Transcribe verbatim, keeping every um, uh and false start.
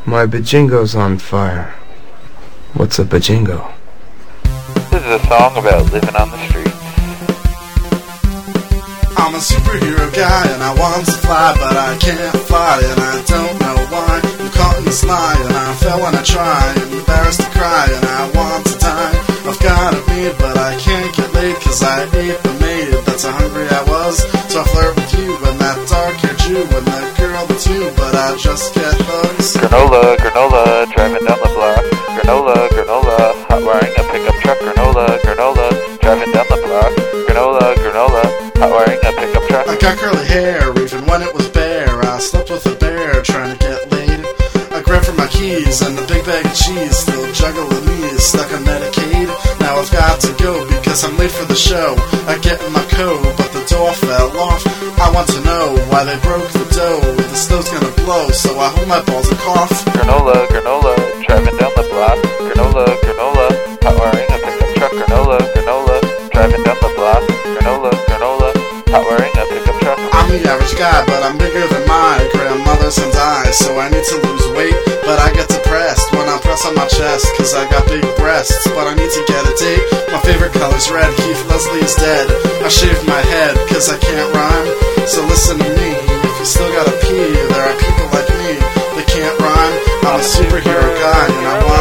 My bajingo's on fire. What's a bajingo? This is a song about living on the street. I'm a superhero guy and I want to fly, but I can't fly and I don't know why. I'm caught in this lie and I fell when I try, and embarrassed to cry and I want to die. I've got it made but I can't get laid, cause I ate the maid, that's how hungry I was. So I flirt with you and that dark-haired Jew and that girl too, but I just get hugs. Granola, granola, driving down the block. Granola, granola, hot wiring a pickup truck. Granola, granola, driving down the block. Granola, granola, hot wiring a pickup truck. I got curly hair even when it was bare. I slept with a bear trying to get laid. I grabbed for my keys and the big bag of cheese, still juggling these, stuck on Medicaid. Now I've got to go because I'm late for the show. I get in my coat but the door fell off. I want to know why they broke the dough. The snow's gonna blow so I hold my balls and cough. Granola, granola, driving down the block. Granola, granola, hot wiring a pickup truck. Granola, granola, driving down the block. Granola, granola, hot wiring a pickup truck. I'm the average guy, but I'm bigger than my grandmothers and I, so I need to lose weight, but I get depressed when I press on my chest, cause I got big breasts, but I need to get a date. My favorite color's red, Keith Leslie is dead. I shaved my head, cause I can't rhyme, so listen to me. If you still gotta pee, there are people like me that can't rhyme. I'm a superhero guy, and I want